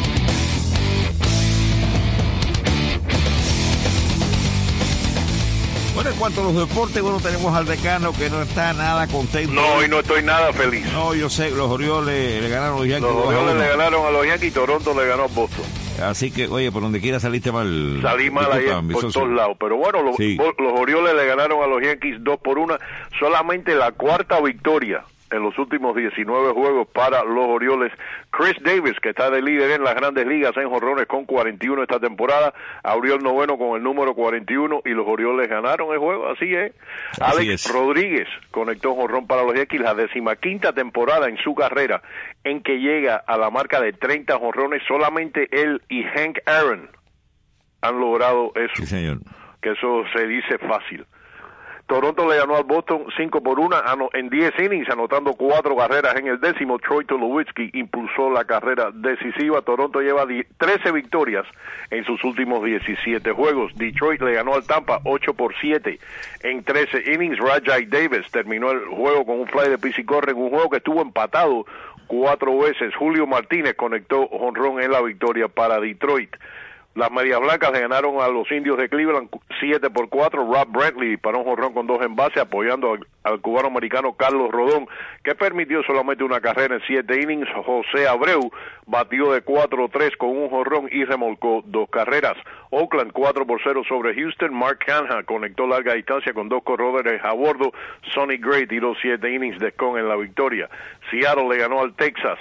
Bueno, en cuanto a los deportes, bueno, tenemos al decano que no está nada contento. No, y no estoy nada feliz. No, yo sé, los Orioles le ganaron a los Yankees. Los Orioles le ganaron a los Yankees y Toronto le ganó a Boston. Así que, oye, por donde quiera saliste mal. Salí mal ayer por todos lados. Pero bueno, los Orioles le ganaron a los Yankees 2-1. Solamente la cuarta victoria en los últimos 19 juegos para los Orioles. Chris Davis, que está de líder en las Grandes Ligas en jonrones con 41 esta temporada, abrió el noveno con el número 41 y los Orioles ganaron el juego, así es. Alex Rodríguez conectó jonrón para los Yankees, la 15ª temporada en su carrera en que llega a la marca de 30 jonrones. Solamente él y Hank Aaron han logrado eso. Sí, señor. Que eso se dice fácil. Toronto le ganó al Boston 5-1 en 10 innings, anotando 4 carreras en el décimo. Troy Tulowitzki impulsó la carrera decisiva. Toronto lleva 13 victorias en sus últimos 17 juegos. Detroit le ganó al Tampa 8-7 en 13 innings. Rajai Davis terminó el juego con un fly de pis y corre en un juego que estuvo empatado 4 veces. Julio Martínez conectó jonrón en la victoria para Detroit. Las Medias Blancas le ganaron a los Indios de Cleveland 7-4. Rob Brantley disparó un jonrón con 2 envases, apoyando al cubano americano Carlos Rodón, que permitió solamente una carrera en 7 innings. José Abreu batió de 4-3 con un jonrón y remolcó 2 carreras. Oakland 4-0 sobre Houston. Mark Canha conectó larga distancia con 2 corredores a bordo. Sonny Gray tiró 7 innings de con en la victoria. Seattle le ganó al Texas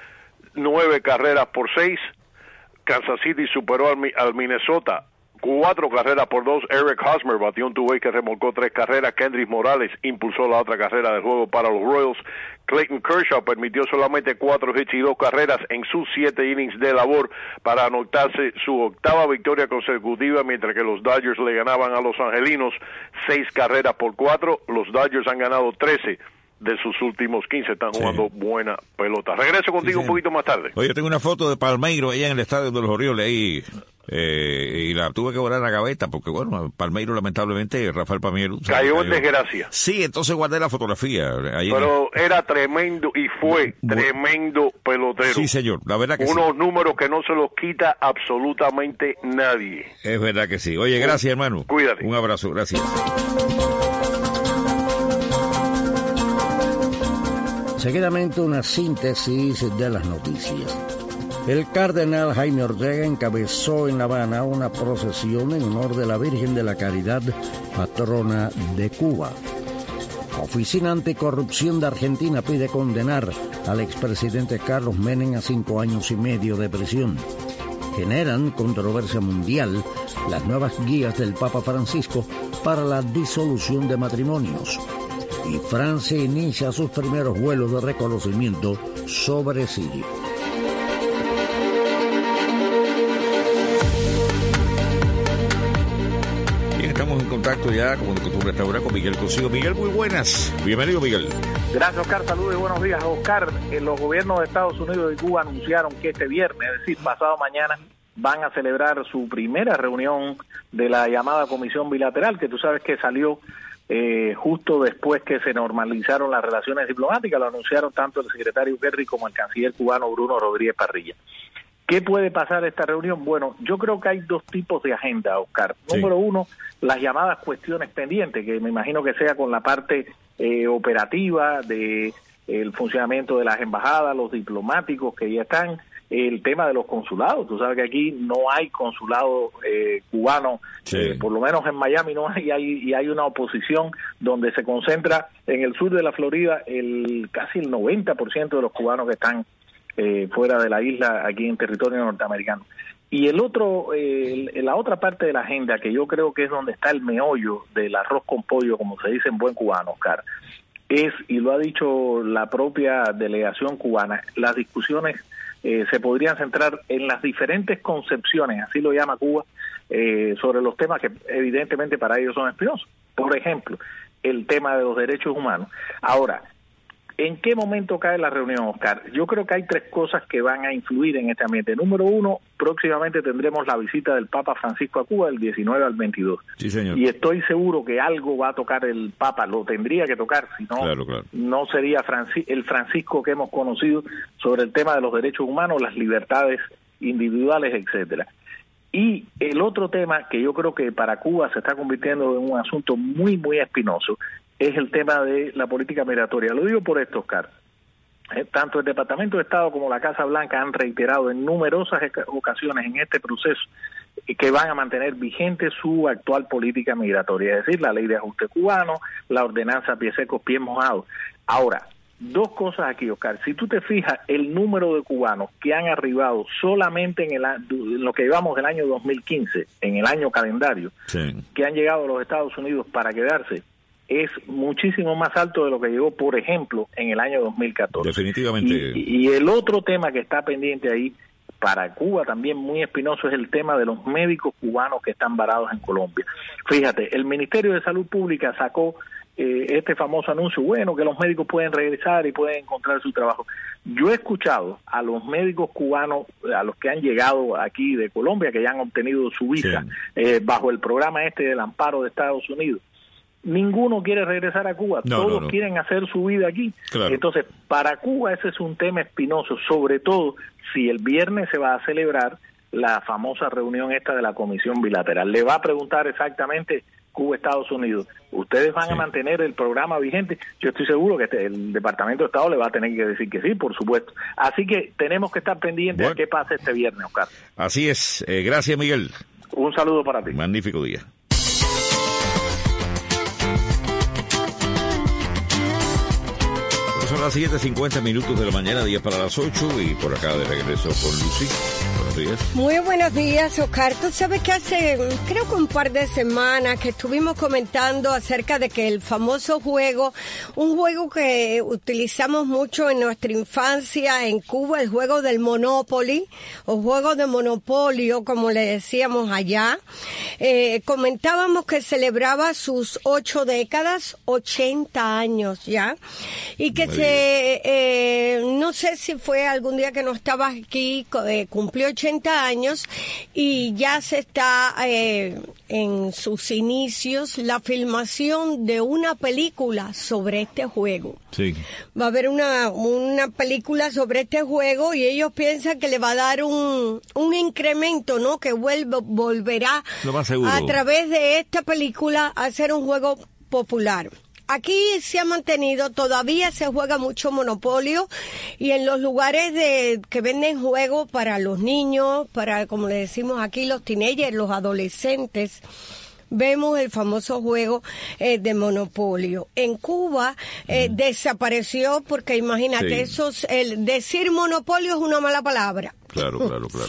9-6. Kansas City superó al Minnesota 4-2. Eric Hosmer batió un two-way que remolcó 3 carreras. Kendrick Morales impulsó la otra carrera del juego para los Royals. Clayton Kershaw permitió solamente 4 hits y 2 carreras en sus 7 innings de labor para anotarse su 8ª victoria consecutiva, mientras que los Dodgers le ganaban a los Angelinos 6-4. Los Dodgers han ganado 13 de sus últimos 15, están jugando buena pelota. Regreso contigo un poquito más tarde. Oye, tengo una foto de Palmeiro allá en el estadio de los Orioles ahí, y la tuve que borrar a la gaveta porque, bueno, Palmeiro lamentablemente, Rafael Palmeiro cayó en desgracia. Sí, entonces guardé la fotografía. Pero era tremendo y fue tremendo pelotero. Sí, señor, la verdad que unos números que no se los quita absolutamente nadie. Es verdad que sí. Oye, gracias, hermano. Cuídate. Un abrazo, gracias. Seguidamente una síntesis de las noticias. El cardenal Jaime Ortega encabezó en La Habana una procesión en honor de la Virgen de la Caridad, patrona de Cuba. Oficina Anticorrupción de Argentina pide condenar al expresidente Carlos Menem a 5 años y medio de prisión. Generan controversia mundial las nuevas guías del Papa Francisco para la disolución de matrimonios. Y Francia inicia sus primeros vuelos de reconocimiento sobre Siria. estamos en contacto ya, como de costumbre hasta ahora, con Miguel Cosío. Miguel, muy buenas. Bienvenido, Miguel. Gracias, Oscar. Saludos y buenos días. Oscar, los gobiernos de Estados Unidos y Cuba anunciaron que este viernes, es decir, pasado mañana, van a celebrar su primera reunión de la llamada Comisión Bilateral, que tú sabes que salió justo después que se normalizaron las relaciones diplomáticas. Lo anunciaron tanto el secretario Kerry como el canciller cubano Bruno Rodríguez Parrilla. ¿Qué puede pasar esta reunión? Bueno, yo creo que hay dos tipos de agenda, Oscar. Número uno, las llamadas cuestiones pendientes, que me imagino que sea con la parte operativa de el funcionamiento de las embajadas, los diplomáticos que ya están, el tema de los consulados. Tú sabes que aquí no hay consulado cubano, por lo menos en Miami no hay, y hay una oposición donde se concentra en el sur de la Florida casi el 90% de los cubanos que están fuera de la isla, aquí en territorio norteamericano. Y el otro, la otra parte de la agenda, que yo creo que es donde está el meollo del arroz con pollo, como se dice en buen cubano, Oscar, es, y lo ha dicho la propia delegación cubana, las discusiones se podrían centrar en las diferentes concepciones, así lo llama Cuba, sobre los temas que evidentemente para ellos son espinosos. Por ejemplo, el tema de los derechos humanos. Ahora, ¿en qué momento cae la reunión, Oscar? Yo creo que hay tres cosas que van a influir en este ambiente. Número uno, próximamente tendremos la visita del Papa Francisco a Cuba del 19 al 22. Sí, señor. Y estoy seguro que algo va a tocar el Papa, lo tendría que tocar, si no, no sería el Francisco que hemos conocido sobre el tema de los derechos humanos, las libertades individuales, etcétera. Y el otro tema que yo creo que para Cuba se está convirtiendo en un asunto muy, muy espinoso, es el tema de la política migratoria. Lo digo por esto, Oscar. Tanto el Departamento de Estado como la Casa Blanca han reiterado en numerosas ocasiones en este proceso que van a mantener vigente su actual política migratoria, es decir, la ley de ajuste cubano, la ordenanza pies secos, pies mojados. Ahora, dos cosas aquí, Oscar. Si tú te fijas, el número de cubanos que han arribado solamente en lo que llevamos del año 2015, en el año calendario, que han llegado a los Estados Unidos para quedarse, es muchísimo más alto de lo que llegó, por ejemplo, en el año 2014. Definitivamente. Y el otro tema que está pendiente ahí, para Cuba también muy espinoso, es el tema de los médicos cubanos que están varados en Colombia. Fíjate, el Ministerio de Salud Pública sacó este famoso anuncio, bueno, que los médicos pueden regresar y pueden encontrar su trabajo. Yo he escuchado a los médicos cubanos, a los que han llegado aquí de Colombia, que ya han obtenido su visa bajo el programa del amparo de Estados Unidos. Ninguno quiere regresar a Cuba, todos quieren hacer su vida aquí. Entonces, para Cuba ese es un tema espinoso, sobre todo si el viernes se va a celebrar la famosa reunión de la Comisión Bilateral. Le va a preguntar exactamente Cuba, Estados Unidos, ¿ustedes van a mantener el programa vigente? Yo estoy seguro que el Departamento de Estado le va a tener que decir que sí, por supuesto. Así que tenemos que estar pendientes a qué pasa este viernes, Oscar. Así es. Gracias, Miguel. Un saludo para ti. Magnífico día. Son las 7:50 de la mañana, 10 para las 8, y por acá de regreso con Lucy. Buenos días. Muy buenos días, Oscar. Tú sabes que hace, creo que un par de semanas que estuvimos comentando acerca de que el famoso juego, un juego que utilizamos mucho en nuestra infancia en Cuba, el juego del Monopoly, o juego de monopolio, como le decíamos allá, comentábamos que celebraba sus 8 décadas, 80 años ya, y que no sé si fue algún día que no estabas aquí, cumplió 80 años y ya se está en sus inicios la filmación de una película sobre este juego. Sí. Va a haber una película sobre este juego y ellos piensan que le va a dar un incremento, ¿no? Que volverá a través de esta película a ser un juego popular. Aquí se ha mantenido, todavía se juega mucho Monopolio, y en los lugares que venden juegos para los niños, para, como le decimos aquí, los teenagers, los adolescentes, vemos el famoso juego de Monopolio. En Cuba desapareció porque, imagínate, decir Monopolio es una mala palabra. Claro.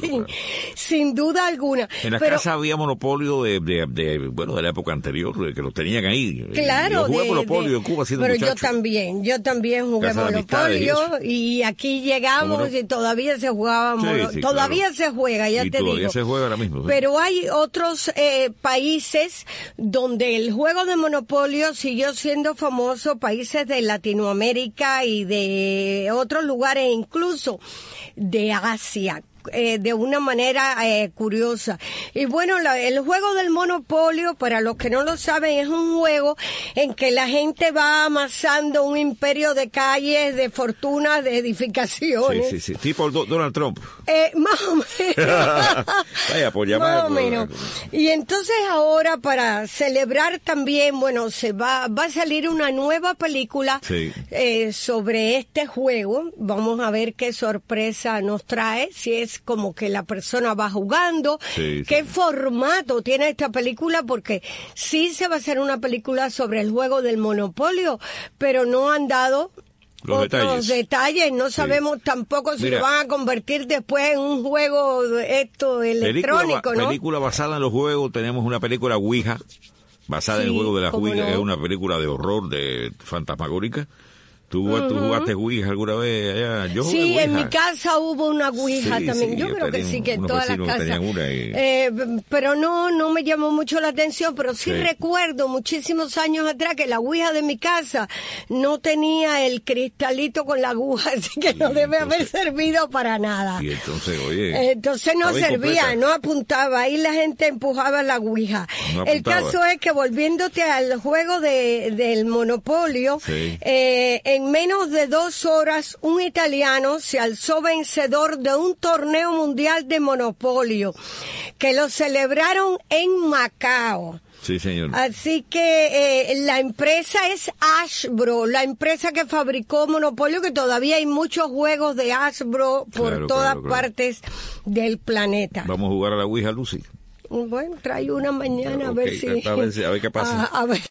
Sin duda alguna. En la casa había monopolio de la época anterior, que lo tenían ahí. Claro. Yo jugué monopolio en Cuba siendo muchacho. Yo también jugué monopolio y aquí llegamos y todavía se jugaba todavía se juega, ya te digo. Todavía se juega ahora mismo. Sí. Pero hay otros países donde el juego de monopolio siguió siendo famoso, países de Latinoamérica y de otros lugares, incluso de Asia, de una manera curiosa. Y bueno, el juego del monopolio, para los que no lo saben, es un juego en que la gente va amasando un imperio de calles, de fortunas, de edificaciones. Sí. Tipo Donald Trump. Más o menos. Vaya, por llamar. Más o menos. Y entonces ahora, para celebrar también, bueno, va a salir una nueva película sobre este juego. Vamos a ver qué sorpresa nos trae, si es como que la persona va jugando, qué formato tiene esta película, porque sí se va a hacer una película sobre el juego del monopolio, pero no han dado otros detalles. No sabemos tampoco si lo van a convertir después en un juego electrónico, ¿no? Película basada en los juegos. Tenemos una película Ouija basada en el juego de la Ouija, que es una película de horror, de fantasmagórica. ¿Tú jugaste Ouija alguna vez allá? Yo jugué Ouija. En mi casa hubo una Ouija también. Yo creo que sí, que en todas las casas. Pero no me llamó mucho la atención, pero sí recuerdo muchísimos años atrás que la Ouija de mi casa no tenía el cristalito con la aguja, así que no debe haber servido para nada. Y entonces no servía, no apuntaba. Ahí la gente empujaba la Ouija. El caso es que, volviéndote al juego del monopolio, en menos de 2 horas, un italiano se alzó vencedor de un torneo mundial de monopolio, que lo celebraron en Macao. Sí, señor. Así que la empresa es Hasbro, la empresa que fabricó Monopolio, que todavía hay muchos juegos de Hasbro por todas partes del planeta. Vamos a jugar a la Ouija, Lucy. Bueno, trae una mañana a ver si... A ver qué pasa. A ver.